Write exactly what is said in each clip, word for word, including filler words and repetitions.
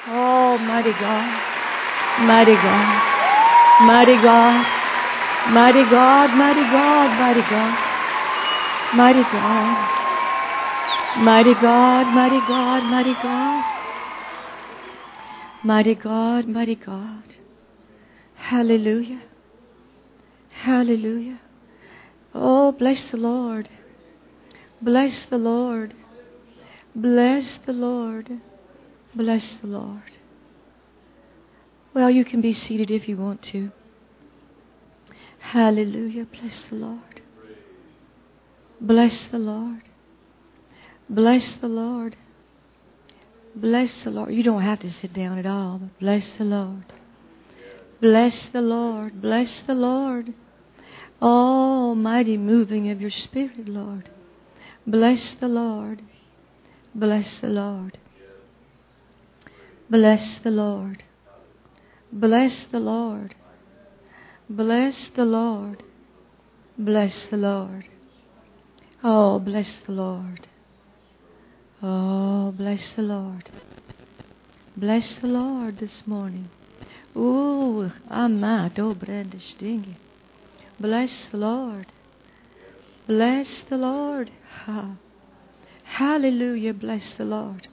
Oh, mighty God, mighty God, mighty God, mighty God, mighty God, mighty God, mighty God, mighty God, mighty God, mighty God, mighty God, mighty God. Hallelujah, hallelujah. Oh, bless the Lord, bless the Lord, bless the Lord, bless the Lord. Well, you can be seated if you want to. Hallelujah. Bless the Lord. Bless the Lord. Bless the Lord. Bless the Lord. You don't have to sit down at all, but bless the Lord. Bless the Lord. Bless the Lord. Oh, mighty moving of your Spirit, Lord. Bless the Lord. Bless the Lord. Bless the Lord. Bless the Lord. Bless the Lord. Bless the Lord. Oh, bless the Lord. Oh, bless the Lord. Bless the Lord this morning. Ooh, amat, oh, Brenda Stingy. Bless the Lord. Bless the Lord. Ha. Hallelujah, bless the Lord.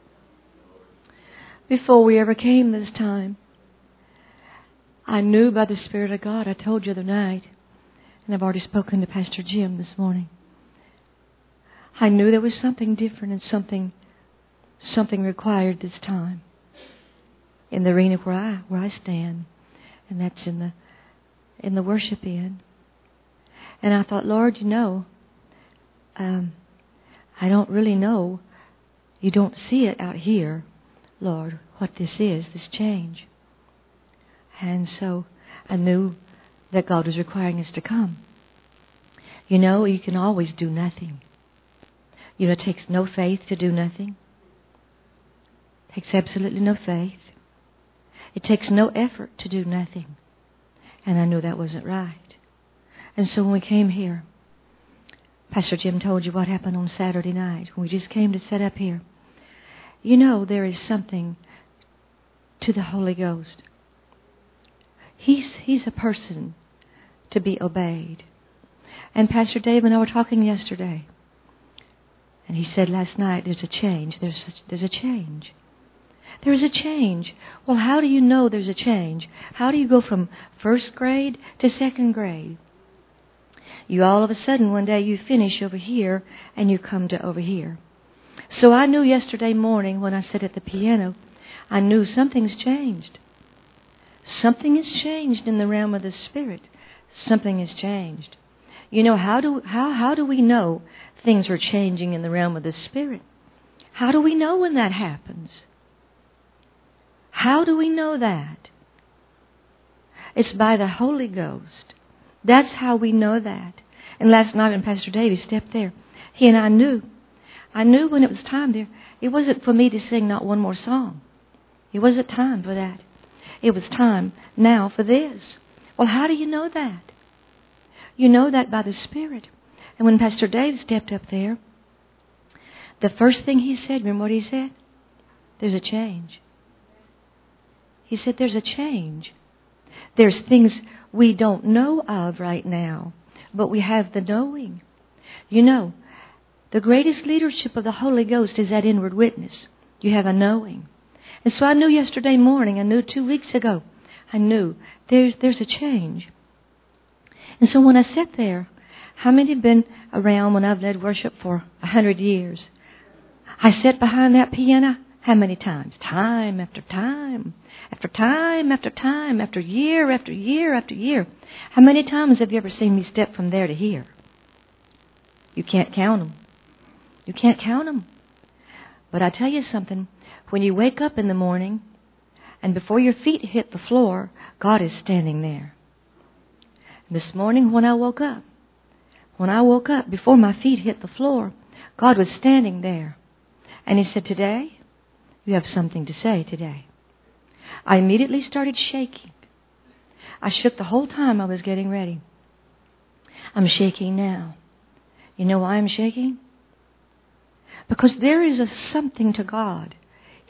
Before we ever came this time, I knew by the Spirit of God, I told you the other night, and I've already spoken to Pastor Jim this morning. I knew there was something different and something something required this time in the arena where I where I stand, and that's in the in the worship inn. And I thought, Lord, you know, um, I don't really know. You don't see it out here, Lord, what this is, this change. And so I knew that God was requiring us to come. You know, you can always do nothing. You know, it takes no faith to do nothing. It takes absolutely no faith. It takes no effort to do nothing. And I knew that wasn't right. And so when we came here, Pastor Jim told you what happened on Saturday night when we just came to set up here. You know, there is something to the Holy Ghost. He's, he's a person to be obeyed. And Pastor Dave and I were talking yesterday. And he said last night, there's a change. There's a, there's a change. There's a change. Well, how do you know there's a change? How do you go from first grade to second grade? You all of a sudden, one day you finish over here and you come to over here. So I knew yesterday morning when I sat at the piano, I knew something's changed. Something has changed in the realm of the Spirit. Something has changed. You know, how do how how do we know things are changing in the realm of the Spirit? How do we know when that happens? How do we know that? It's by the Holy Ghost. That's how we know that. And last night when Pastor David stepped there, he and I knew. I knew when it was time there. It wasn't for me to sing not one more song. It wasn't time for that. It was time now for this. Well, how do you know that? You know that by the Spirit. And when Pastor Dave stepped up there, the first thing he said, remember what he said? There's a change. He said there's a change. There's things we don't know of right now, but we have the knowing. You know, the greatest leadership of the Holy Ghost is that inward witness. You have a knowing. And so I knew yesterday morning, I knew two weeks ago, I knew there's there's a change. And so when I sat there, how many have been around when I've led worship for a hundred years? I sat behind that piano how many times? Time after time, after time after time, after year after year after year. How many times have you ever seen me step from there to here? You can't count them. You can't count them. But I tell you something, when you wake up in the morning and before your feet hit the floor, God is standing there. This morning when I woke up, when I woke up, before my feet hit the floor, God was standing there. And He said, today, you have something to say today. I immediately started shaking. I shook the whole time I was getting ready. I'm shaking now. You know why I'm shaking? Because there is a something to God.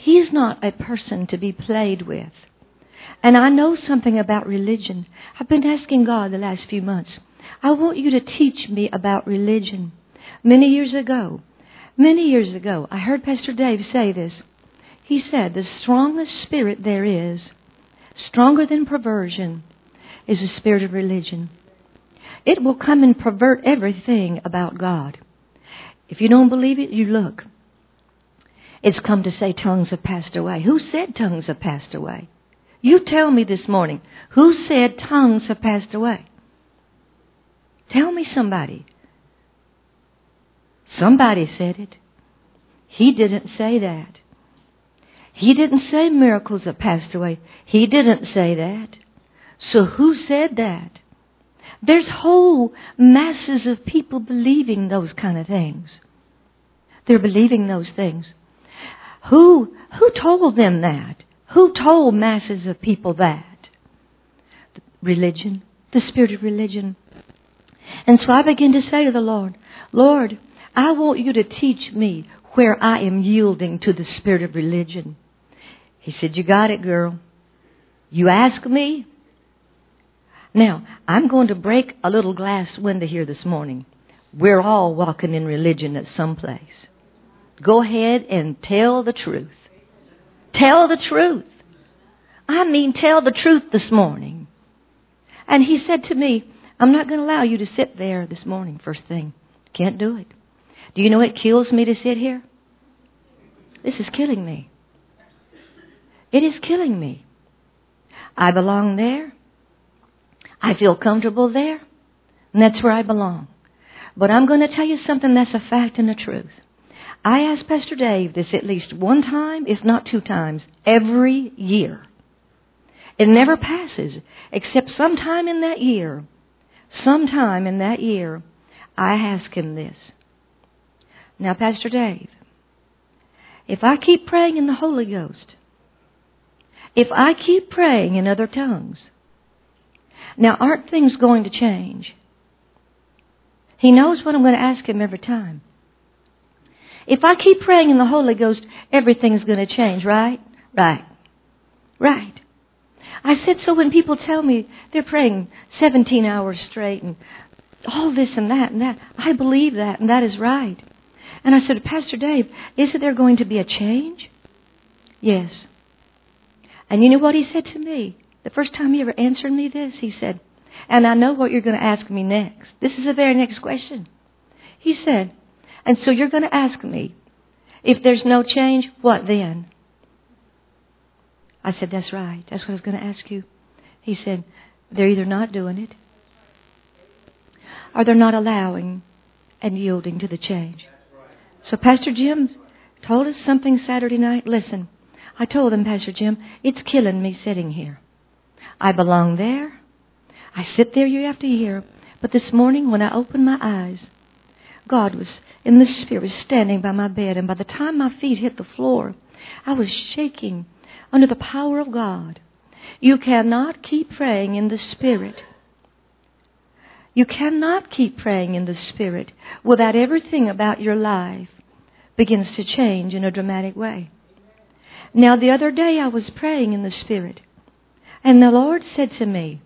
He's not a person to be played with. And I know something about religion. I've been asking God the last few months, I want you to teach me about religion. Many years ago, many years ago, I heard Pastor Dave say this. He said, the strongest spirit there is, stronger than perversion, is the spirit of religion. It will come and pervert everything about God. If you don't believe it, you look. It's come to say tongues have passed away. Who said tongues have passed away? You tell me this morning, who said tongues have passed away? Tell me somebody. Somebody said it. He didn't say that. He didn't say miracles have passed away. He didn't say that. So who said that? There's whole masses of people believing those kind of things. They're believing those things. Who, who told them that? Who told masses of people that? Religion. The spirit of religion. And so I began to say to the Lord, Lord, I want you to teach me where I am yielding to the spirit of religion. He said, you got it, girl. You ask me. Now, I'm going to break a little glass window here this morning. We're all walking in religion at some place. Go ahead and tell the truth. Tell the truth. I mean, tell the truth this morning. And he said to me, I'm not going to allow you to sit there this morning, first thing. Can't do it. Do you know it kills me to sit here? This is killing me. It is killing me. I belong there. I feel comfortable there. And that's where I belong. But I'm going to tell you something that's a fact and a truth. I asked Pastor Dave this at least one time, if not two times, every year. It never passes, except sometime in that year. Sometime in that year, I ask him this. Now, Pastor Dave, if I keep praying in the Holy Ghost, if I keep praying in other tongues, now aren't things going to change? He knows what I'm going to ask him every time. If I keep praying in the Holy Ghost, everything's going to change, right? Right. Right. I said, so when people tell me they're praying seventeen hours straight and all this and that and that, I believe that and that is right. And I said, Pastor Dave, isn't there going to be a change? Yes. And you know what he said to me? The first time he ever answered me this, he said, and I know what you're going to ask me next. This is the very next question. He said, and so you're going to ask me, if there's no change, what then? I said, that's right. That's what I was going to ask you. He said, they're either not doing it, or they're not allowing and yielding to the change. So Pastor Jim told us something Saturday night. Listen, I told him, Pastor Jim, it's killing me sitting here. I belong there. I sit there year after year. But this morning when I opened my eyes, God was in the Spirit standing by my bed. And by the time my feet hit the floor, I was shaking under the power of God. You cannot keep praying in the Spirit. You cannot keep praying in the Spirit without everything about your life begins to change in a dramatic way. Now, the other day I was praying in the Spirit, and the Lord said to me,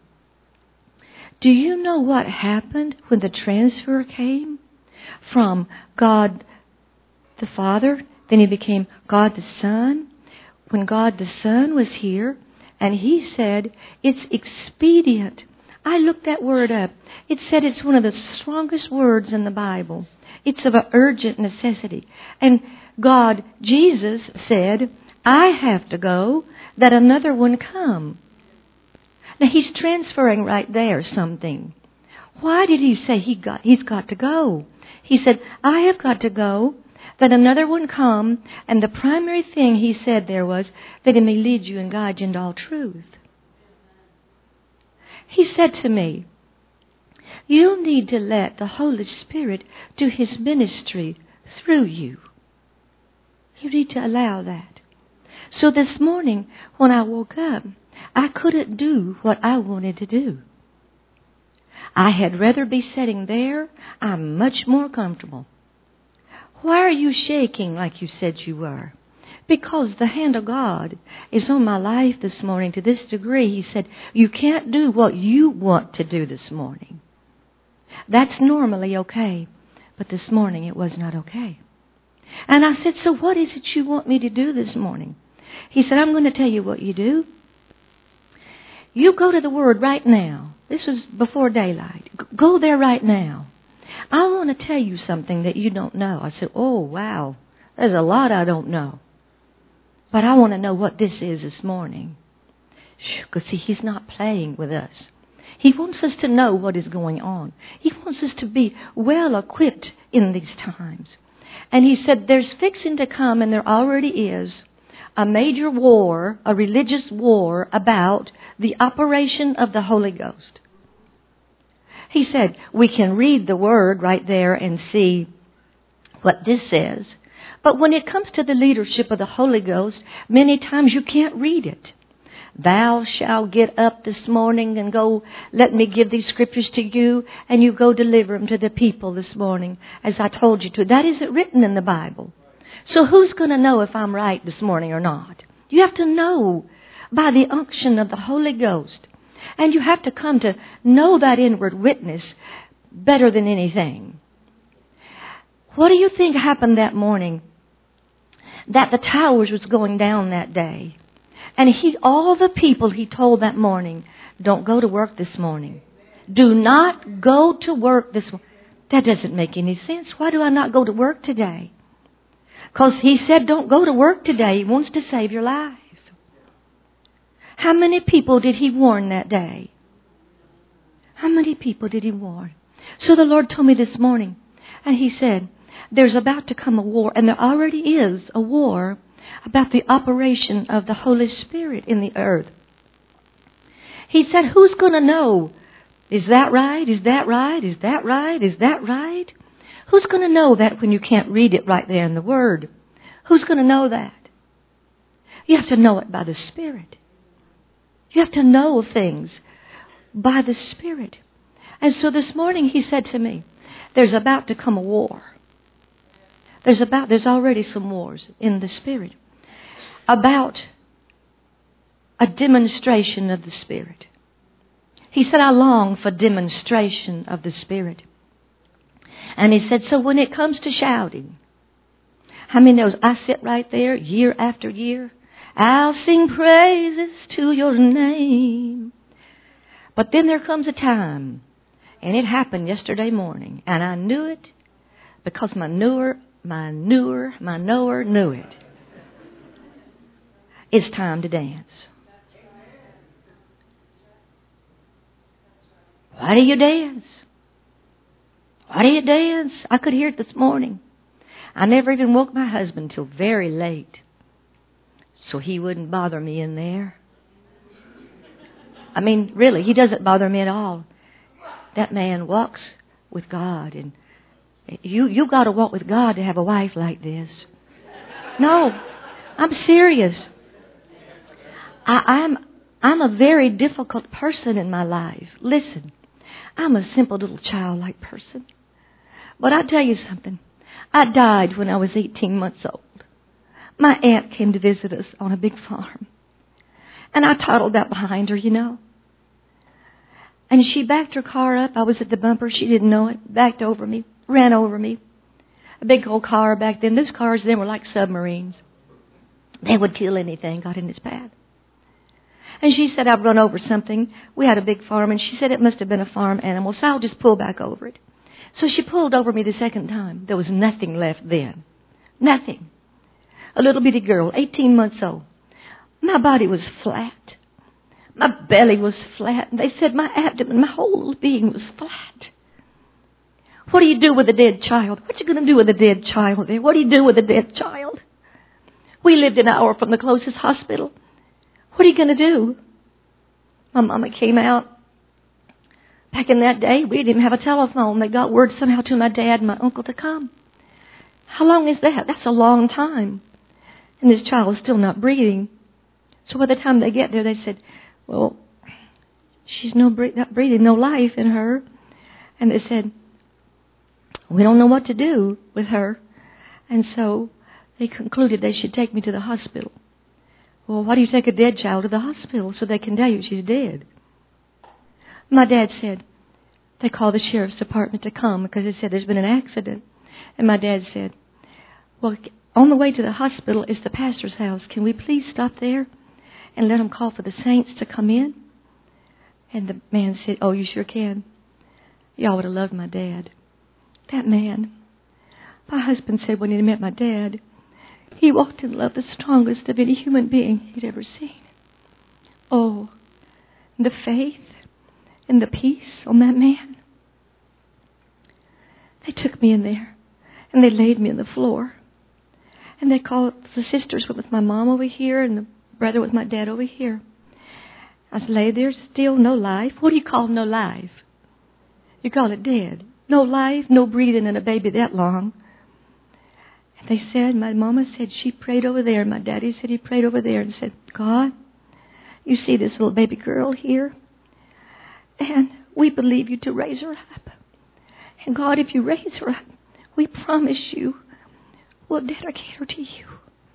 do you know what happened when the transfer came from God the Father, then He became God the Son? When God the Son was here, and He said, it's expedient. I looked that word up. It said it's one of the strongest words in the Bible. It's of an urgent necessity. And God, Jesus, said, I have to go, that another one come. Now, He's transferring right there something. Why did He say he got, He's got to go? He said, I have got to go, that another one come. And the primary thing He said there was that He may lead you and guide you into all truth. He said to me, you need to let the Holy Spirit do His ministry through you. You need to allow that. So this morning, when I woke up, I couldn't do what I wanted to do. I had rather be sitting there. I'm much more comfortable. Why are you shaking like you said you were? Because the hand of God is on my life this morning to this degree. He said, you can't do what you want to do this morning. That's normally okay. But this morning it was not okay. And I said, so what is it you want me to do this morning? He said, I'm going to tell you what you do. You go to the Word right now. This was before daylight. Go there right now. I want to tell you something that you don't know. I said, oh, wow. There's a lot I don't know. But I want to know what this is this morning. Because, see, He's not playing with us. He wants us to know what is going on. He wants us to be well equipped in these times. And He said, there's fixing to come, and there already is, a major war, a religious war about the operation of the Holy Ghost. He said, we can read the Word right there and see what this says. But when it comes to the leadership of the Holy Ghost, many times you can't read it. Thou shalt get up this morning and go, let me give these scriptures to you, and you go deliver them to the people this morning, as I told you to. That isn't written in the Bible. So who's going to know if I'm right this morning or not? You have to know by the unction of the Holy Ghost. And you have to come to know that inward witness better than anything. What do you think happened that morning? That the towers was going down that day. And he, all the people he told that morning, don't go to work this morning. Do not go to work this morning. That doesn't make any sense. Why do I not go to work today? Because he said don't go to work today. He wants to save your life. How many people did he warn that day? How many people did he warn? So the Lord told me this morning, and He said, there's about to come a war, and there already is a war about the operation of the Holy Spirit in the earth. He said, who's going to know? Is that right? Is that right? Is that right? Is that right? Who's going to know that when you can't read it right there in the Word? Who's going to know that? You have to know it by the Spirit. You have to know things by the Spirit. And so this morning He said to me, there's about to come a war. There's about, there's already some wars in the Spirit about a demonstration of the Spirit. He said, I long for demonstration of the Spirit. And He said, so when it comes to shouting, how many knows I sit right there year after year? I'll sing praises to your name. But then there comes a time, and it happened yesterday morning, and I knew it because my newer, my newer, my knower knew it. It's time to dance. Why do you dance? Why do you dance? I could hear it this morning. I never even woke my husband till very late, so he wouldn't bother me in there. I mean, really, he doesn't bother me at all. That man walks with God, and you you got to walk with God to have a wife like this. No, I'm serious. I, I'm I'm a very difficult person in my life. Listen, I'm a simple little childlike person. But I'll tell you something. I died when I was eighteen months old. My aunt came to visit us on a big farm. And I toddled out behind her, you know. And she backed her car up. I was at the bumper. She didn't know it. Backed over me. Ran over me. A big old car back then. Those cars then were like submarines. They would kill anything got in its path. And she said, I've run over something. We had a big farm, and she said it must have been a farm animal, so I'll just pull back over it. So she pulled over me the second time. There was nothing left then. Nothing. A little bitty girl, eighteen months old. My body was flat. My belly was flat. And they said my abdomen, my whole being was flat. What do you do with a dead child? What are you going to do with a dead child there? What do you do with a dead child? We lived an hour from the closest hospital. What are you going to do? My mama came out. Back in that day, we didn't even have a telephone. They got word somehow to my dad and my uncle to come. How long is that? That's a long time. And this child was still not breathing. So by the time they get there, they said, well, she's no not breathing, no life in her. And they said, we don't know what to do with her. And so they concluded they should take me to the hospital. Well, why do you take a dead child to the hospital? So they can tell you she's dead. My dad said, they called the sheriff's department to come because they said there's been an accident. And my dad said, well, on the way to the hospital is the pastor's house. Can we please stop there and let him call for the saints to come in? And the man said, oh, you sure can. Y'all would have loved my dad. That man, my husband said when he met my dad, he walked in love the strongest of any human being he'd ever seen. Oh, the faith and the peace on that man. They took me in there and they laid me on the floor. And they called the sisters with my mom over here and the brother with my dad over here. I was laid there still, no life. What do you call no life? You call it dead. No life, no breathing in a baby that long. And they said, my mama said she prayed over there. And my daddy said he prayed over there and said, God, you see this little baby girl here? And we believe you to raise her up. And God, if you raise her up, we promise you we'll dedicate her to you.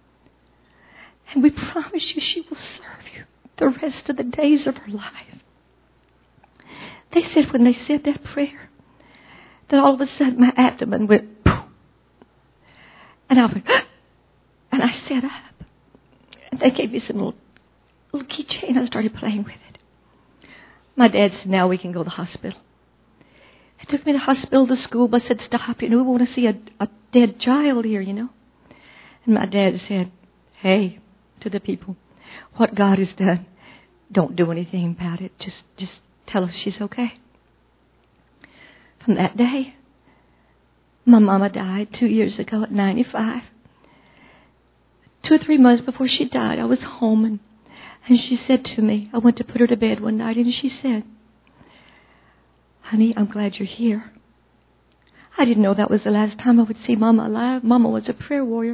And we promise you she will serve you the rest of the days of her life. They said when they said that prayer, that all of a sudden my abdomen went poof. And I went, and I sat up. And they gave me some little, little keychain. I started playing with it. My dad said, now we can go to the hospital. They took me to the hospital. The school bus said, stop, you know, we want to see a, a dead child here, you know. And my dad said, hey, to the people, what God has done, don't do anything about it. Just, just tell us she's okay. From that day, my mama died two years ago at ninety-five. Two or three months before she died, I was home and, and she said to me, I went to put her to bed one night and she said, honey, I'm glad you're here. I didn't know that was the last time I would see Mama alive. Mama was a prayer warrior.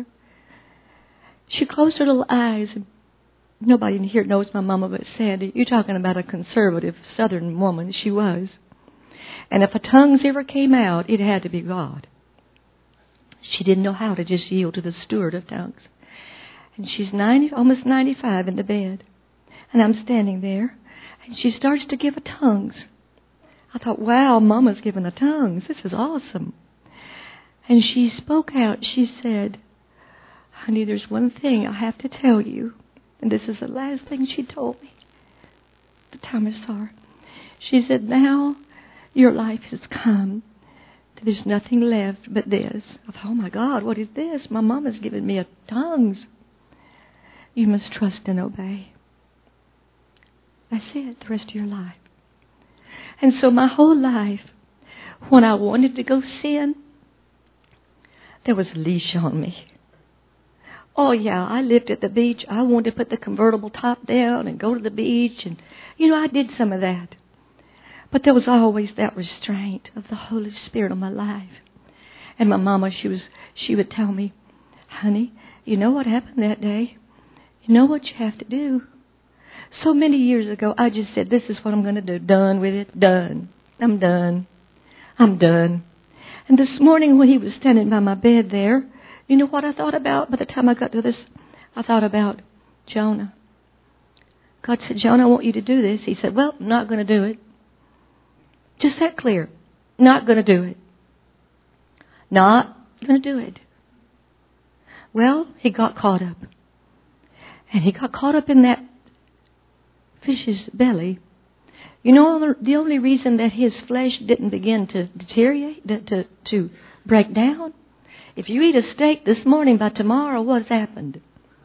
She closed her little eyes and nobody in here knows my mama but Sandy. You're talking about a conservative southern woman. She was. And if her tongues ever came out, it had to be God. She didn't know how to just yield to the steward of tongues. And she's ninety, almost ninety-five in the bed. And I'm standing there. And she starts to give her tongues. I thought, wow, Mama's giving her tongues. This is awesome. And she spoke out. She said, honey, there's one thing I have to tell you. And this is the last thing she told me the time I saw her. She said, now your life has come. There's nothing left but this. I thought, oh my God, what is this? My mama's given me a tongues. You must trust and obey. That's it, the rest of your life. And so my whole life, when I wanted to go sin, there was a leash on me. Oh yeah, I lived at the beach. I wanted to put the convertible top down and go to the beach. And, you know, I did some of that. But there was always that restraint of the Holy Spirit on my life. And my mama, she was, she would tell me, honey, you know what happened that day? You know what you have to do? So many years ago, I just said, this is what I'm going to do. Done with it. Done. I'm done. I'm done. And this morning when he was standing by my bed there, you know what I thought about? By the time I got to this, I thought about Jonah. God said, Jonah, I want you to do this. He said, well, I'm not going to do it. Just that clear. Not going to do it. Not going to do it. Well, he got caught up. And he got caught up in that fish's belly. You know, the only reason that his flesh didn't begin to deteriorate, to, to, to break down, if you eat a steak this morning, by tomorrow, what's happened?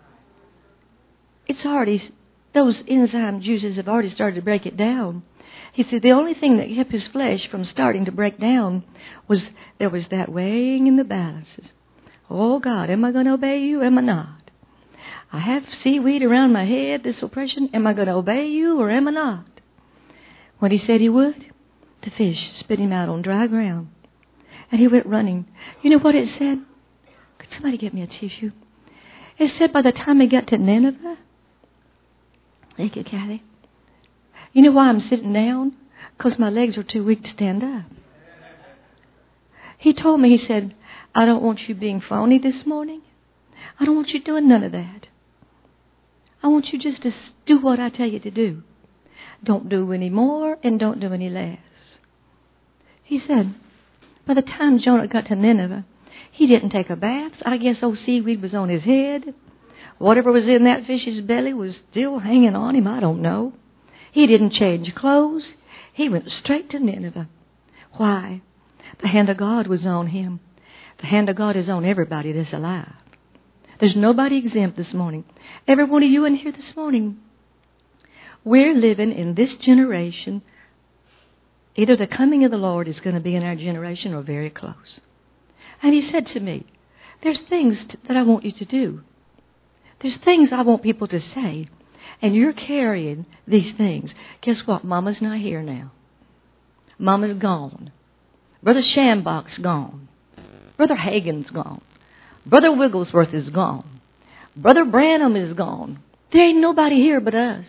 It's already, those enzyme juices have already started to break it down. He said the only thing that kept his flesh from starting to break down was there was that weighing in the balances. Oh, God, am I going to obey you? Am I not? I have seaweed around my head, this oppression. Am I going to obey you or am I not? When he said he would, the fish spit him out on dry ground. And he went running. You know what it said? Could somebody get me a tissue? It said by the time he got to Nineveh, thank you, Kathy. You know why I'm sitting down? Because my legs are too weak to stand up. He told me, he said, I don't want you being phony this morning. I don't want you doing none of that. I want you just to do what I tell you to do. Don't do any more and don't do any less. He said, by the time Jonah got to Nineveh, he didn't take a bath. I guess old seaweed was on his head. Whatever was in that fish's belly was still hanging on him. I don't know. He didn't change clothes. He went straight to Nineveh. Why? The hand of God was on him. The hand of God is on everybody that's alive. There's nobody exempt this morning. Every one of you in here this morning, we're living in this generation. Either the coming of the Lord is going to be in our generation or very close. And he said to me, there's things that I want you to do. There's things I want people to say. And you're carrying these things. Guess what? Mama's not here now. Mama's gone. Brother Shambach's gone. Brother Hagin's gone. Brother Wigglesworth is gone. Brother Branham is gone. There ain't nobody here but us.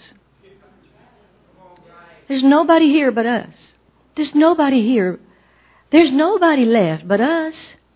There's nobody here but us. There's nobody here. There's nobody left but us.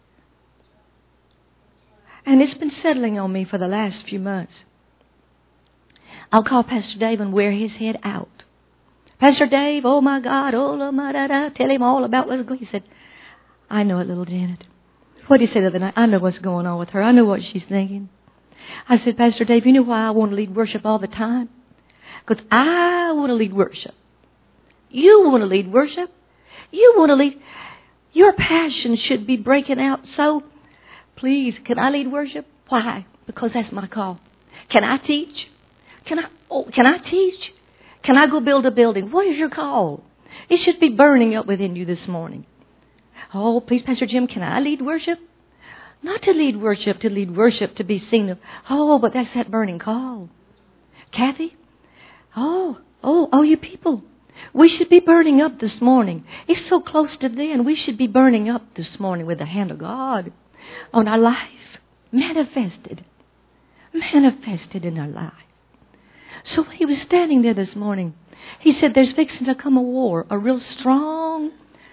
And it's been settling on me for the last few months. I'll call Pastor Dave and wear his head out. Pastor Dave, oh my God, oh my da da, tell him all about Leslie. He said, I know it, little Janet. What did he say the other night? I know what's going on with her. I know what she's thinking. I said, Pastor Dave, you know why I want to lead worship all the time? Because I want to lead worship. You want to lead worship. You want to lead. Your passion should be breaking out. So, please, can I lead worship? Why? Because that's my call. Can I teach? Can I? Oh, can I teach? Can I go build a building? What is your call? It should be burning up within you this morning. Oh, please, Pastor Jim, can I lead worship? Not to lead worship, to lead worship, to be seen of. Oh, but that's that burning call. Kathy? Oh, oh, oh, you people. We should be burning up this morning. It's so close to then. We should be burning up this morning with the hand of God on our life. Manifested. Manifested in our life. So when he was standing there this morning, he said there's fixing to come a war, a real strong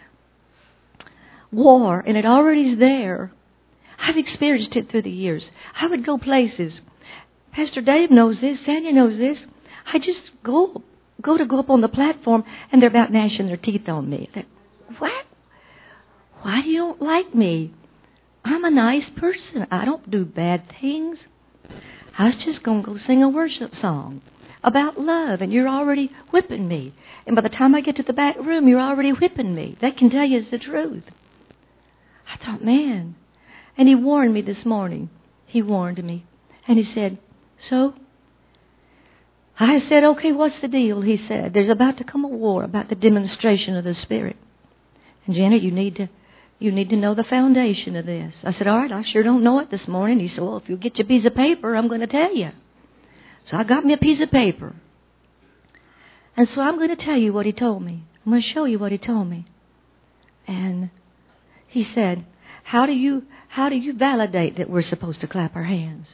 war, and it already is there. I've experienced it through the years. I would go places. Pastor Dave knows this. Sanya knows this. I just go go to go up on the platform, and they're about gnashing their teeth on me. They're, what? Why do you don't like me? I'm a nice person. I don't do bad things. I was just going to go sing a worship song about love, and you're already whipping me. And by the time I get to the back room, you're already whipping me. That can tell you is the truth. I thought, man. And he warned me this morning. He warned me. And he said, so? I said, okay, what's the deal? He said, there's about to come a war about the demonstration of the Spirit. And Janet, you need to you need to know the foundation of this. I said, all right, I sure don't know it this morning. He said, well, if you'll get your piece of paper, I'm going to tell you. So I got me a piece of paper. And so I'm going to tell you what he told me. I'm going to show you what he told me. And he said, how do you how do you validate that we're supposed to clap our hands?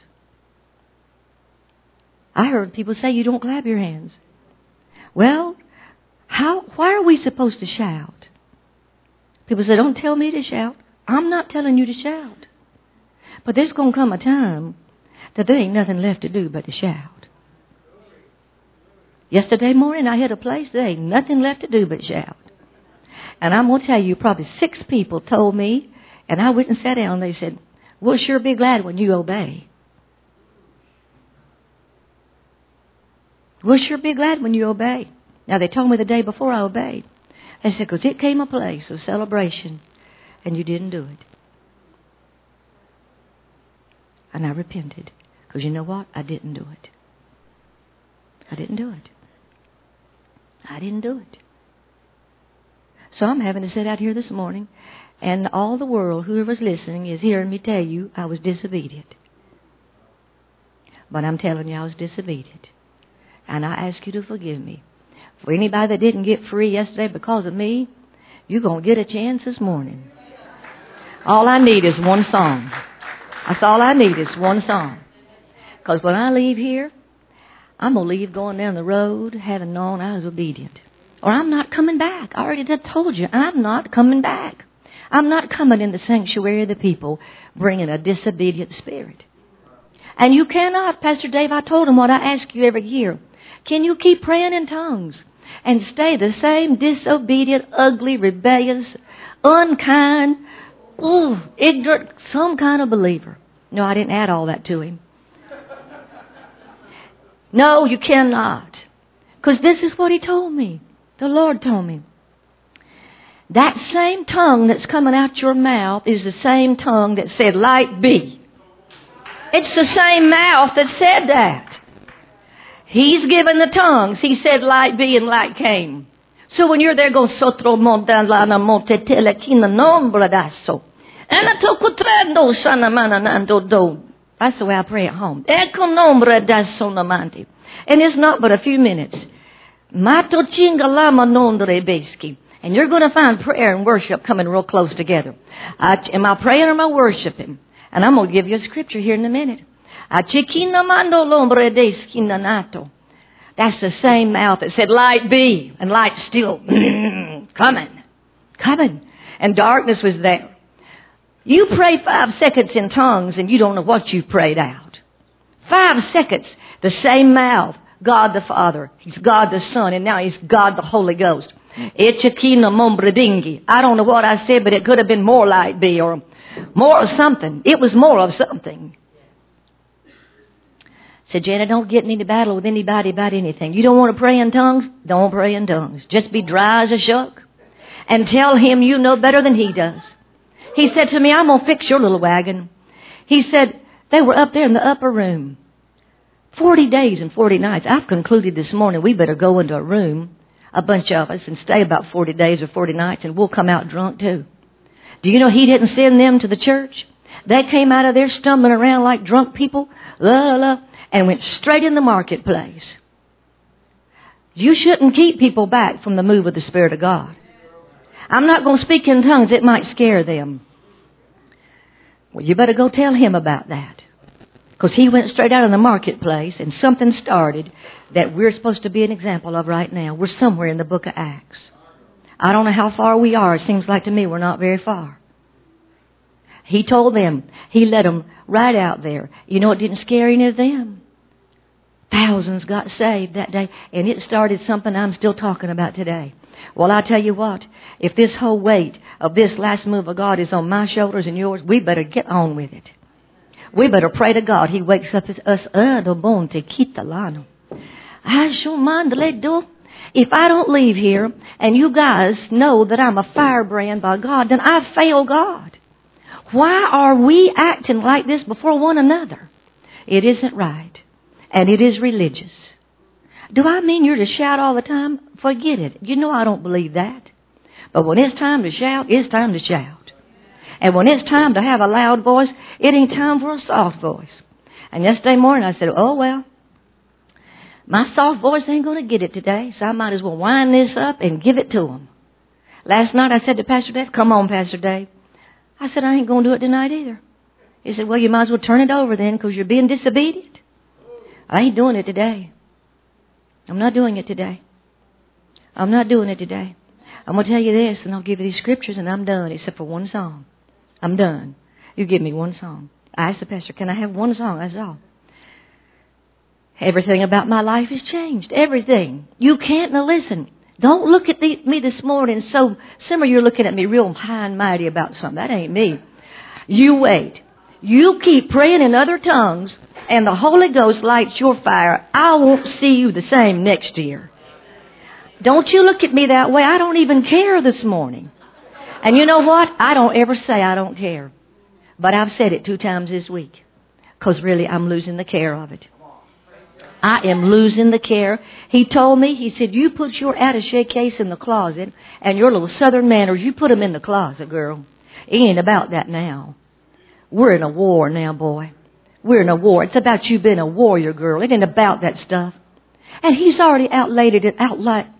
I heard people say you don't clap your hands. Well, how? Why are we supposed to shout? People say, don't tell me to shout. I'm not telling you to shout. But there's going to come a time that there ain't nothing left to do but to shout. Yesterday morning I hit a place, there ain't nothing left to do but shout. And I'm going to tell you, probably six people told me, and I went and sat down, and they said, we'll sure be glad when you obey. We'll sure be glad when you obey. Now, they told me the day before I obeyed. They said, because it came a place of celebration, and you didn't do it. And I repented. Because you know what? I didn't do it. I didn't do it. I didn't do it. So I'm having to sit out here this morning, and all the world, whoever's listening, is hearing me tell you I was disobedient. But I'm telling you I was disobedient. And I ask you to forgive me. For anybody that didn't get free yesterday because of me, you're going to get a chance this morning. All I need is one song. That's all I need is one song. Because when I leave here, I'm going to leave going down the road having known I was obedient. Or I'm not coming back. I already did told you, I'm not coming back. I'm not coming in the sanctuary of the people bringing a disobedient spirit. And you cannot, Pastor Dave, I told him what I ask you every year. Can you keep praying in tongues and stay the same disobedient, ugly, rebellious, unkind, ooh, ignorant, some kind of believer? No, I didn't add all that to him. No, you cannot. Because this is what he told me. The Lord told me. That same tongue that's coming out your mouth is the same tongue that said, light be. It's the same mouth that said that. He's given the tongues. He said, light be, and light came. So when you're there, go, sotro montalana monte telekina nombra dasso. Anatokutrando sanamananando do. That's the way I pray at home. Ecco nombra dasso namanti. And it's not but a few minutes. Mato chinga lama nondre beski. And you're going to find prayer and worship coming real close together. Uh, am I praying or am I worshiping? And I'm going to give you a scripture here in a minute. That's the same mouth that said, light be, and light still coming, coming. And darkness was there. You pray five seconds in tongues and you don't know what you prayed out. Five seconds, the same mouth, God the Father, He's God the Son, and now He's God the Holy Ghost. I don't know what I said, but it could have been more light be or more of something. It was more of something. Said, Janet, don't get in any battle with anybody about anything. You don't want to pray in tongues? Don't pray in tongues. Just be dry as a shuck and tell him you know better than he does. He said to me, I'm going to fix your little wagon. He said, they were up there in the upper room. Forty days and forty nights. I've concluded this morning we better go into a room, a bunch of us, and stay about forty days or forty nights, and we'll come out drunk too. Do you know he didn't send them to the church? They came out of there stumbling around like drunk people, la, la, and went straight in the marketplace. You shouldn't keep people back from the move of the Spirit of God. I'm not going to speak in tongues. It might scare them. Well, you better go tell him about that. Because he went straight out of the marketplace and something started that we're supposed to be an example of right now. We're somewhere in the book of Acts. I don't know how far we are. It seems like to me we're not very far. He told them. He led them right out there. You know, it didn't scare any of them. Thousands got saved that day. And it started something I'm still talking about today. Well, I tell you what. If this whole weight of this last move of God is on my shoulders and yours, we better get on with it. We better pray to God. He wakes up us. If I don't leave here and you guys know that I'm a firebrand by God, then I fail God. Why are we acting like this before one another? It isn't right. And it is religious. Do I mean you're to shout all the time? Forget it. You know I don't believe that. But when it's time to shout, it's time to shout. And when it's time to have a loud voice, it ain't time for a soft voice. And yesterday morning I said, oh well, my soft voice ain't going to get it today, so I might as well wind this up and give it to them. Last night I said to Pastor Dave, come on, Pastor Dave. I said, I ain't going to do it tonight either. He said, well, you might as well turn it over then because you're being disobedient. I ain't doing it today. I'm not doing it today. I'm not doing it today. I'm going to tell you this, and I'll give you these scriptures, and I'm done, except for one song. I'm done. You give me one song. I asked the pastor, can I have one song? That's all. Everything about my life has changed. Everything. You can't now listen. Don't look at the, me this morning so, some of you are looking at me real high and mighty about something. That ain't me. You wait. You keep praying in other tongues, and the Holy Ghost lights your fire. I won't see you the same next year. Don't you look at me that way. I don't even care this morning. And you know what? I don't ever say I don't care. But I've said it two times this week. Because really, I'm losing the care of it. I am losing the care. He told me, he said, you put your attaché case in the closet and your little southern manners, you put them in the closet, girl. It ain't about that now. We're in a war now, boy. We're in a war. It's about you being a warrior, girl. It ain't about that stuff. And he's already outlaid it, outlined,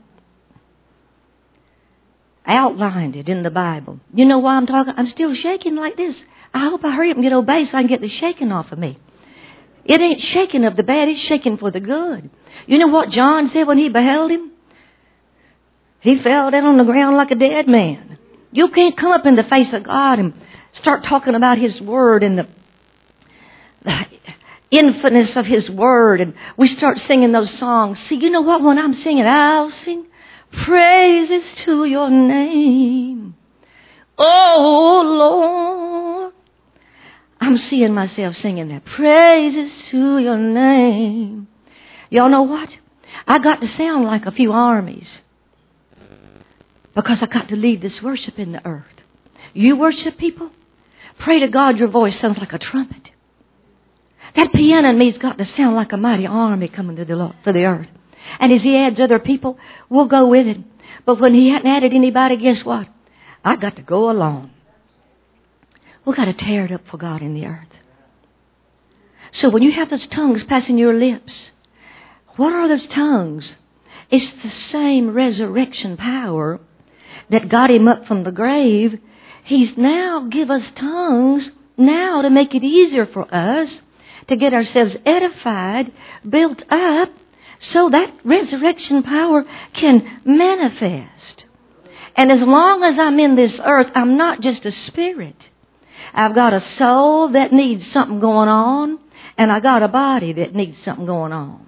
outlined it in the Bible. You know why I'm talking? I'm still shaking like this. I hope I hurry up and get obeyed so I can get the shaking off of me. It ain't shaking of the bad, it's shaking for the good. You know what John said when he beheld him? He fell down on the ground like a dead man. You can't come up in the face of God and start talking about His Word and the... infiniteness of His Word, and we start singing those songs. See, you know what? When I'm singing, I'll sing praises to your name, oh Lord. I'm seeing myself singing that. Praises to your name. Y'all know what? I got to sound like a few armies because I got to lead this worship in the earth. You worship people, pray to God your voice sounds like a trumpet. That piano in me's got to sound like a mighty army coming to the, to the earth. And as He adds other people, we'll go with it. But when He hadn't added anybody, guess what? I got to go along. We've got to tear it up for God in the earth. So when you have those tongues passing your lips, what are those tongues? It's the same resurrection power that got Him up from the grave. He's now give us tongues now to make it easier for us to get ourselves edified, built up, so that resurrection power can manifest. And as long as I'm in this earth, I'm not just a spirit. I've got a soul that needs something going on, and I got a body that needs something going on.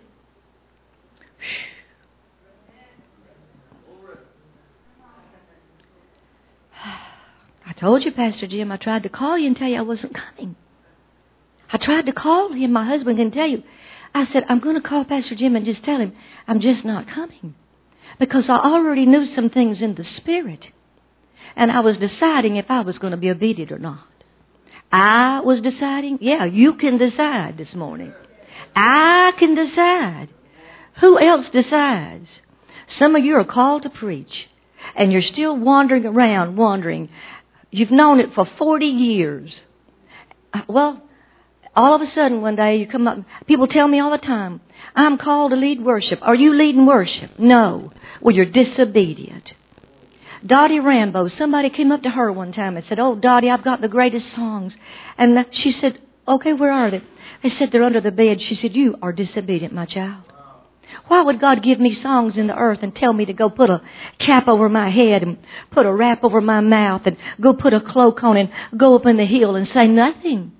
I told you, Pastor Jim, I tried to call you and tell you I wasn't coming. I tried to call him. My husband can tell you. I said, I'm going to call Pastor Jim and just tell him I'm just not coming. Because I already knew some things in the Spirit. And I was deciding if I was going to be obedient or not. I was deciding. Yeah, you can decide this morning. I can decide. Who else decides? Some of you are called to preach. And you're still wandering around, wondering. You've known it for forty years. Well, all of a sudden one day you come up, people tell me all the time, I'm called to lead worship. Are you leading worship? No. Well, you're disobedient. Dottie Rambo, somebody came up to her one time and said, oh, Dottie, I've got the greatest songs. And she said, okay, where are they? They said, they're under the bed. She said, you are disobedient, my child. Why would God give me songs in the earth and tell me to go put a cap over my head and put a wrap over my mouth and go put a cloak on and go up in the hill and say nothing?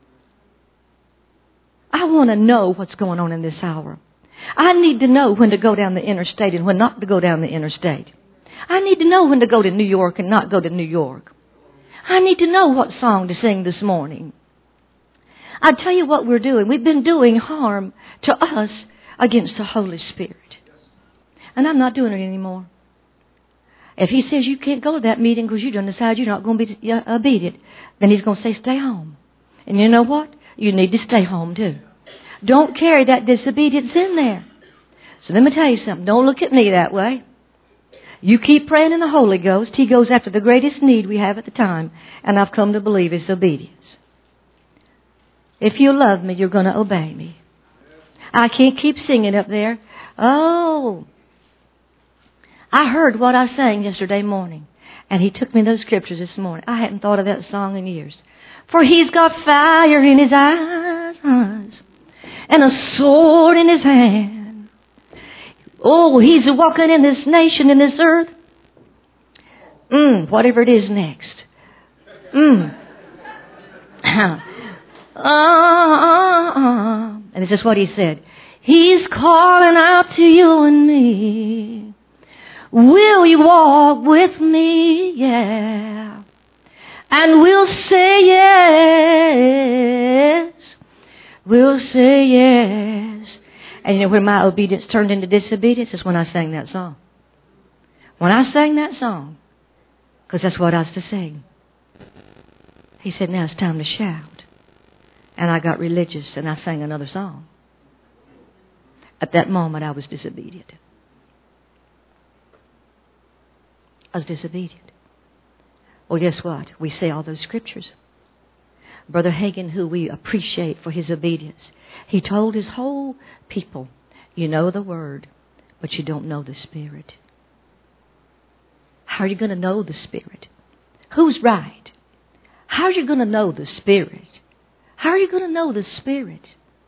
I want to know what's going on in this hour. I need to know when to go down the interstate and when not to go down the interstate. I need to know when to go to New York and not go to New York. I need to know what song to sing this morning. I tell you what we're doing. We've been doing harm to us against the Holy Spirit. And I'm not doing it anymore. If He says you can't go to that meeting because you don't decide you're not going to be obedient, then He's going to say stay home. And you know what? You need to stay home too. Don't carry that disobedience in there. So let me tell you something. Don't look at me that way. You keep praying in the Holy Ghost. He goes after the greatest need we have at the time. And I've come to believe is obedience. If you love me, you're going to obey me. I can't keep singing up there. Oh, I heard what I sang yesterday morning. And He took me those scriptures this morning. I hadn't thought of that song in years. For He's got fire in His eyes and a sword in His hand. Oh, He's walking in this nation, in this earth. Mm, whatever it is next. Mm. uh, and this is what He said. He's calling out to you and me. Will you walk with me? Yeah. And we'll say yes. We'll say yes. And you know where my obedience turned into disobedience? Is when I sang that song. When I sang that song, because that's what I was to sing. He said, now it's time to shout. And I got religious and I sang another song. At that moment, I was disobedient. I was disobedient. Well, guess what? We say all those scriptures. Brother Hagin, who we appreciate for his obedience, he told his whole people, you know the Word, but you don't know the Spirit. How are you going to know the Spirit? Who's right? How are you going to know the Spirit? How are you going to know the Spirit?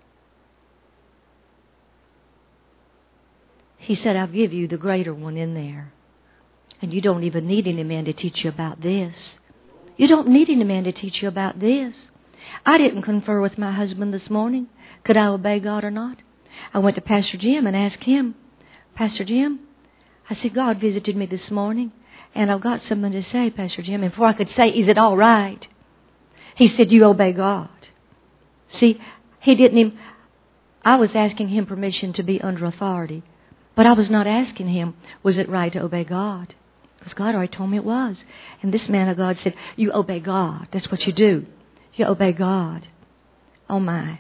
He said, I'll give you the greater one in there. And you don't even need any man to teach you about this. You don't need any man to teach you about this. I didn't confer with my husband this morning. Could I obey God or not? I went to Pastor Jim and asked him, Pastor Jim, I said, God visited me this morning, and I've got something to say, Pastor Jim. And before I could say, is it all right? He said, you obey God. See, he didn't even... I was asking him permission to be under authority. But I was not asking him, was it right to obey God? Because God already told me it was. And this man of God said, you obey God. That's what you do. You obey God. Oh my.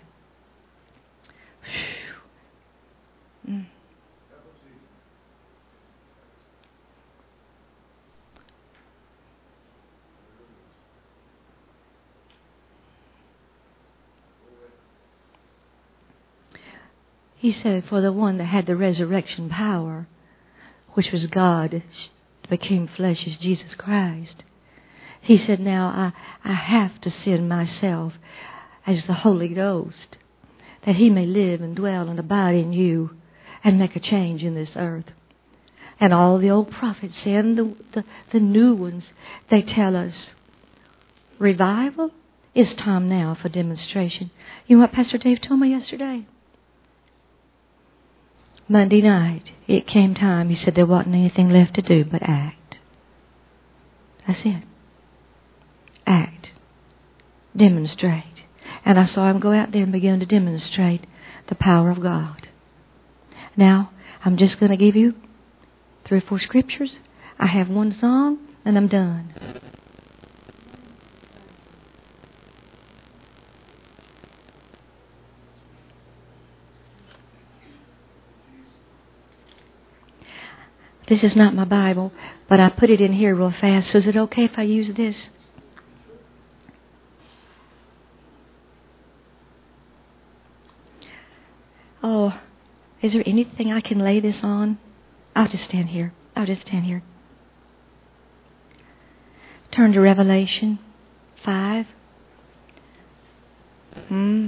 Mm. He said, for the one that had the resurrection power, which was God, became flesh as Jesus Christ. He said, now I, I have to send myself as the Holy Ghost, that He may live and dwell and abide in you and make a change in this earth. And all the old prophets and the, the, the new ones, they tell us, revival is time now for demonstration. You know what Pastor Dave told me yesterday? Monday night, it came time. He said there wasn't anything left to do but act. That's it. Act. Demonstrate. And I saw him go out there and begin to demonstrate the power of God. Now, I'm just going to give you three or four scriptures. I have one song, and I'm done. This is not my Bible, but I put it in here real fast. So is it okay if I use this? Oh, is there anything I can lay this on? I'll just stand here. I'll just stand here. Turn to Revelation five. Hmm.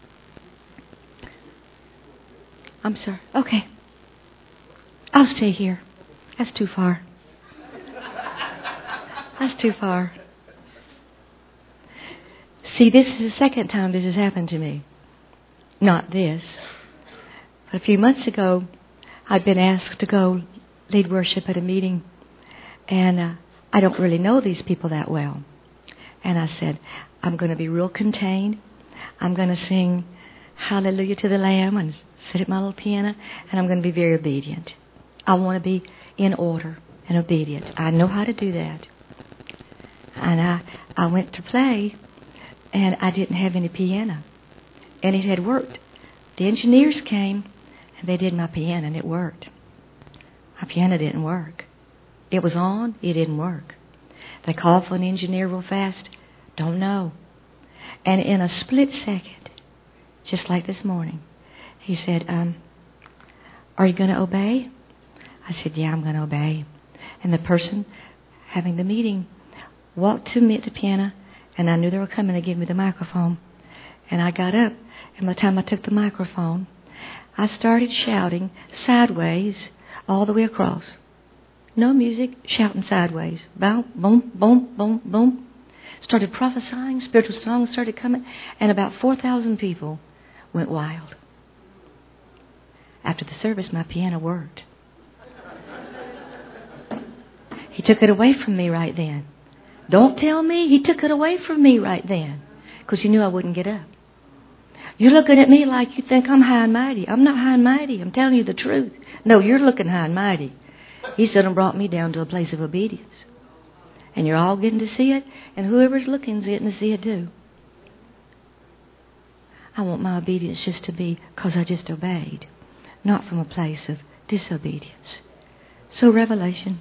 I'm sorry. Okay. I'll stay here. That's too far. That's too far. See, this is the second time this has happened to me. Not this. But a few months ago, I'd been asked to go lead worship at a meeting. And uh, I don't really know these people that well. And I said, I'm going to be real contained. I'm going to sing Hallelujah to the Lamb and sit at my little piano. And I'm going to be very obedient. I want to be in order and obedient. I know how to do that. And I, I went to play, and I didn't have any piano. And it had worked. The engineers came, and they did my piano, and it worked. My piano didn't work. It was on, it didn't work. They called for an engineer real fast. Don't know. And in a split second, just like this morning, he said, um, are you going to obey? I said, yeah, I'm going to obey. And the person having the meeting walked to me at the piano, and I knew they were coming to give me the microphone. And I got up, and by the time I took the microphone, I started shouting sideways all the way across. No music, shouting sideways. Boom, boom, boom, boom, boom. Started prophesying, spiritual songs started coming, and about four thousand people went wild. After the service, my piano worked. He took it away from me right then. Don't tell me he took it away from me right then, because he knew I wouldn't get up. You're looking at me like you think I'm high and mighty. I'm not high and mighty. I'm telling you the truth. No, you're looking high and mighty. He said and brought me down to a place of obedience. And you're all getting to see it, and whoever's looking is getting to see it too. I want my obedience just to be because I just obeyed, not from a place of disobedience. So Revelation.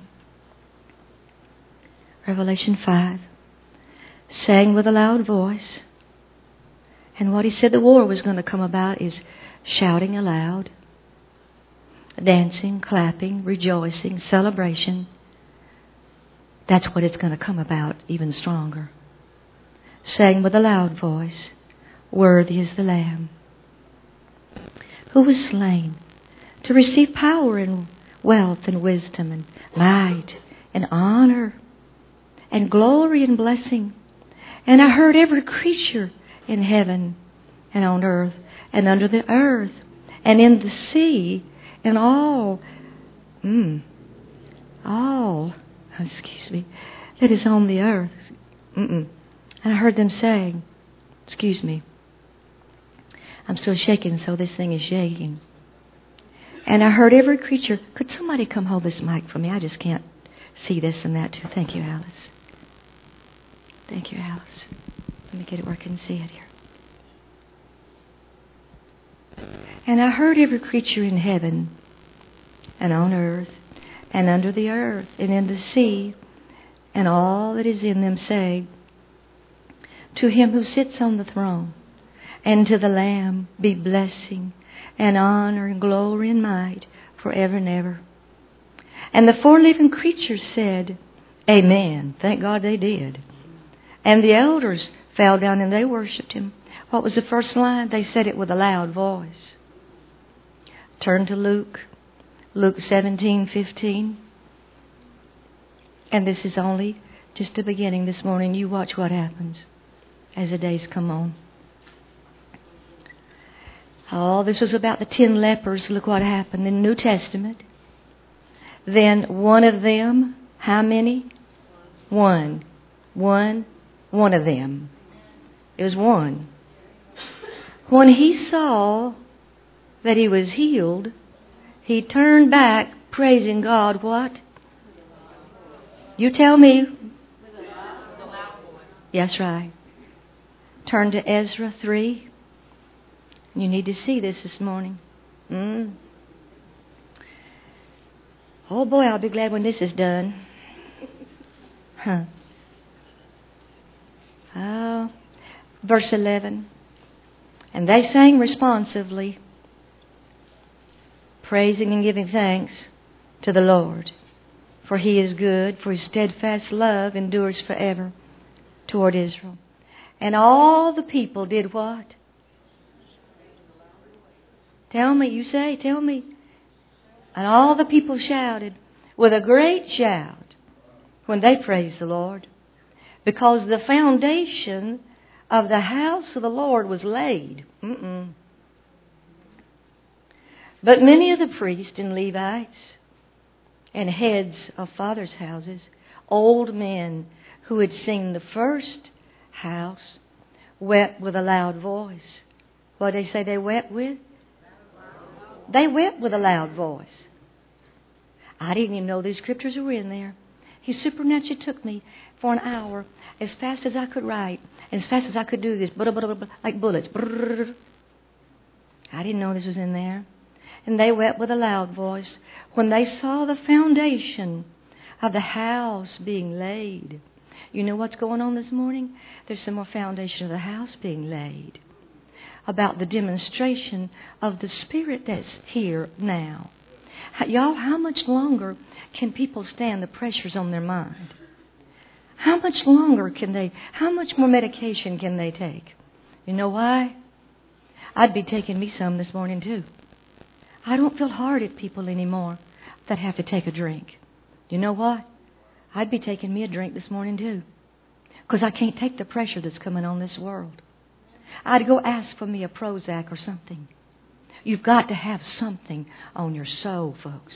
Revelation five. Sang with a loud voice. And what he said the war was going to come about is shouting aloud, dancing, clapping, rejoicing, celebration. That's what it's going to come about even stronger. Sang with a loud voice, worthy is the Lamb, who was slain to receive power and wealth and wisdom and might and honor and glory and blessing. And I heard every creature in heaven and on earth and under the earth and in the sea and all, mm, all, excuse me, that is on the earth. Mm-mm. And I heard them saying, excuse me, I'm still shaking, so this thing is shaking. And I heard every creature, could somebody come hold this mic for me? I just can't see this and that too. Thank you, Alice. Thank you, Alice. Let me get it where I can see it here. And I heard every creature in heaven and on earth and under the earth and in the sea and all that is in them say, to Him who sits on the throne and to the Lamb be blessing and honor and glory and might forever and ever. And the four living creatures said, Amen. Thank God they did. And the elders fell down and they worshipped Him. What was the first line? They said it with a loud voice. Turn to Luke. Luke seventeen fifteen. And this is only just the beginning this morning. You watch what happens as the days come on. Oh, this was about the ten lepers. Look what happened in the New Testament. Then one of them, how many? One. One. One of them. It was one. When he saw that he was healed, he turned back praising God. What? You tell me. Yes, right. Turn to Ezra three. You need to see this this morning. Mm. Oh boy, I'll be glad when this is done. Huh. Oh. Verse eleven. And they sang responsively, praising and giving thanks to the Lord. For He is good, for His steadfast love endures forever toward Israel. And all the people did what? Tell me, you say, tell me. And all the people shouted with a great shout when they praised the Lord, because the foundation of the house of the Lord was laid. Mm-mm. But many of the priests and Levites and heads of fathers' houses, old men who had seen the first house, wept with a loud voice. What did they say they wept with? They wept with a loud voice. I didn't even know these scriptures were in there. He supernaturally took me for an hour as fast as I could write, as fast as I could do this, like bullets. I didn't know this was in there. And they wept with a loud voice when they saw the foundation of the house being laid. You know what's going on this morning? There's some more foundation of the house being laid. About the demonstration of the Spirit that's here now. Y'all, how much longer can people stand the pressures on their mind? How much longer can they, how much more medication can they take? You know why? I'd be taking me some this morning too. I don't feel hard at people anymore that have to take a drink. You know what? I'd be taking me a drink this morning too. Because I can't take the pressure that's coming on this world. I'd go ask for me a Prozac or something. You've got to have something on your soul, folks.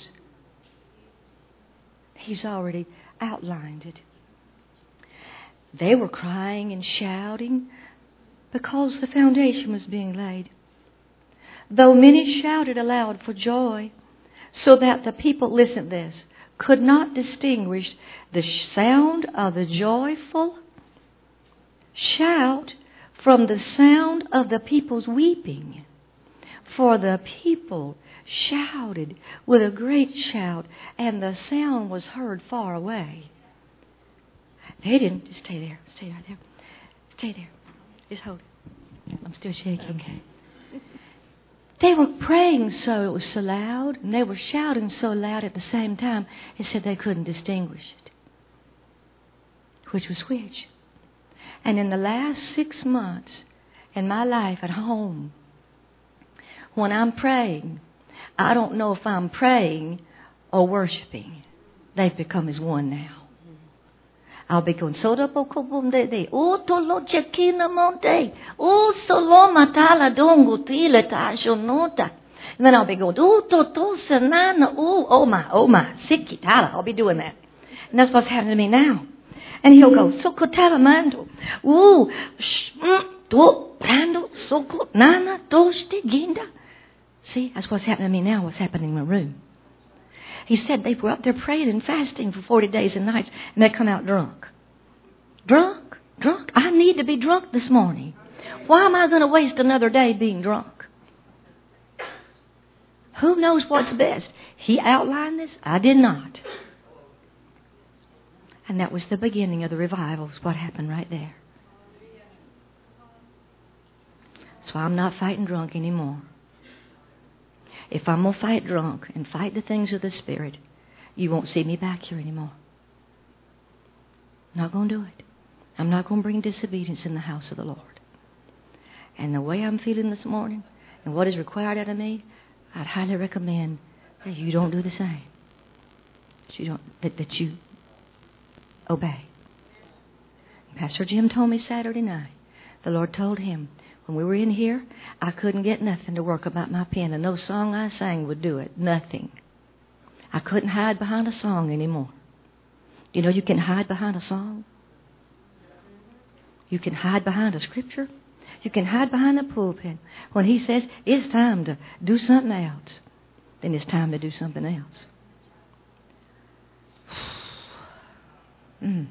He's already outlined it. They were crying and shouting because the foundation was being laid. Though many shouted aloud for joy, so that the people, listen to this, could not distinguish the sound of the joyful shout from the sound of the people's weeping. For the people shouted with a great shout, and the sound was heard far away. They didn't. Just stay there. Stay right there. Stay there. Just hold it. I'm still shaking. Okay. They were praying so it was so loud, and they were shouting so loud at the same time, it said they couldn't distinguish it. Which was which? And in the last six months in my life at home, when I'm praying, I don't know if I'm praying or worshiping. They've become as one now. I'll be going, Soda Bokobunde de, O Tolo Chekina Monte, O Soloma Tala Dongo Tila Tashonota. And then I'll be going, O Toto Sanana, O Oma, Oma, Siki Tala. I'll be doing that. And that's what's happening to me now. And he'll go, Sokotala Mando, O Do Brando, Soko Nana, Doste Ginda. See, that's what's happening to me now, what's happening in my room. He said they were up there praying and fasting for forty days and nights, and they come out drunk. Drunk? Drunk? I need to be drunk this morning. Why am I going to waste another day being drunk? Who knows what's best? He outlined this. I did not. And that was the beginning of the revivals, what happened right there. So I'm not fighting drunk anymore. If I'm going to fight drunk and fight the things of the Spirit, you won't see me back here anymore. I'm not going to do it. I'm not going to bring disobedience in the house of the Lord. And the way I'm feeling this morning and what is required out of me, I'd highly recommend that you don't do the same. That you, don't, that, that you obey. Pastor Jim told me Saturday night, the Lord told him, when we were in here, I couldn't get nothing to work about my pen, and no song I sang would do it. Nothing. I couldn't hide behind a song anymore. You know, you can hide behind a song. You can hide behind a scripture. You can hide behind the pulpit. When he says it's time to do something else, then it's time to do something else. mm.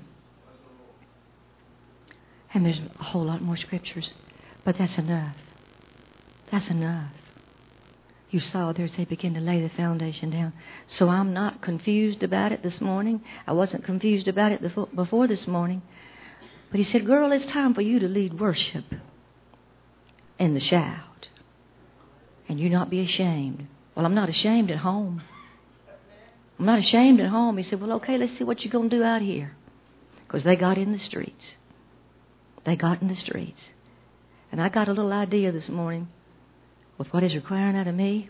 And there's a whole lot more scriptures. But that's enough. That's enough. You saw there as they begin to lay the foundation down. So I'm not confused about it this morning. I wasn't confused about it before this morning. But he said, girl, it's time for you to lead worship and the shout. And you not be ashamed. Well, I'm not ashamed at home. I'm not ashamed at home. He said, well, okay, let's see what you're going to do out here. Because they got in the streets. They got in the streets. And I got a little idea this morning with what is requiring out of me.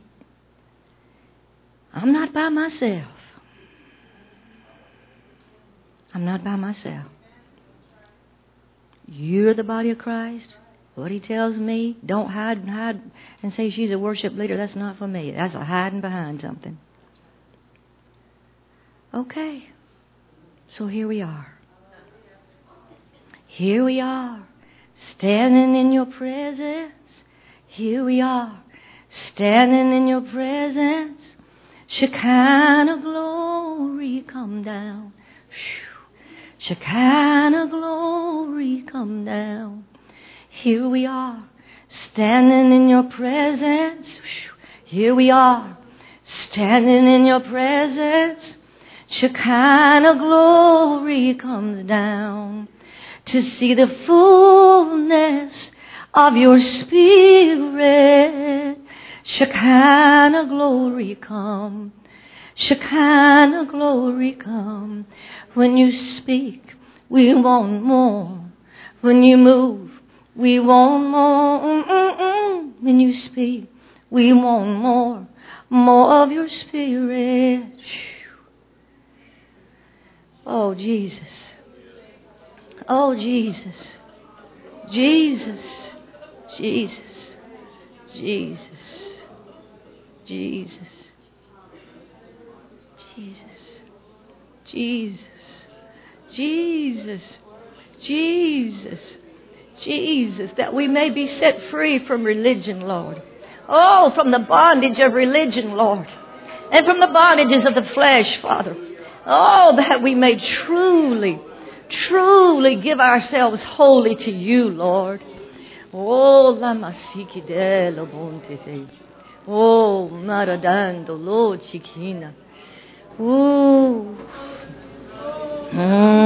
I'm not by myself. I'm not by myself. You're the body of Christ. What he tells me, don't hide and hide and say she's a worship leader. That's not for me. That's a hiding behind something. Okay. So here we are. Here we are. Standing in your presence, here we are, standing in your presence, Shekinah glory come down, Shekinah glory come down, here we are, standing in your presence, here we are, standing in your presence, Shekinah glory comes down. To see the fullness of your Spirit, Shekinah glory come, Shekinah glory come. When you speak, we want more. When you move, we want more. Mm-mm-mm. When you speak, we want more, more of your Spirit. Oh, Jesus. Oh, Jesus, Jesus, Jesus, Jesus, Jesus, Jesus, Jesus, Jesus, Jesus, Jesus, that we may be set free from religion, Lord. Oh, from the bondage of religion, Lord, and from the bondages of the flesh, Father. Oh, that we may truly Truly give ourselves wholly to you, Lord. Oh, lamasiki de la bontete. Oh, maradando, Lord Chikina. Oh. Mm.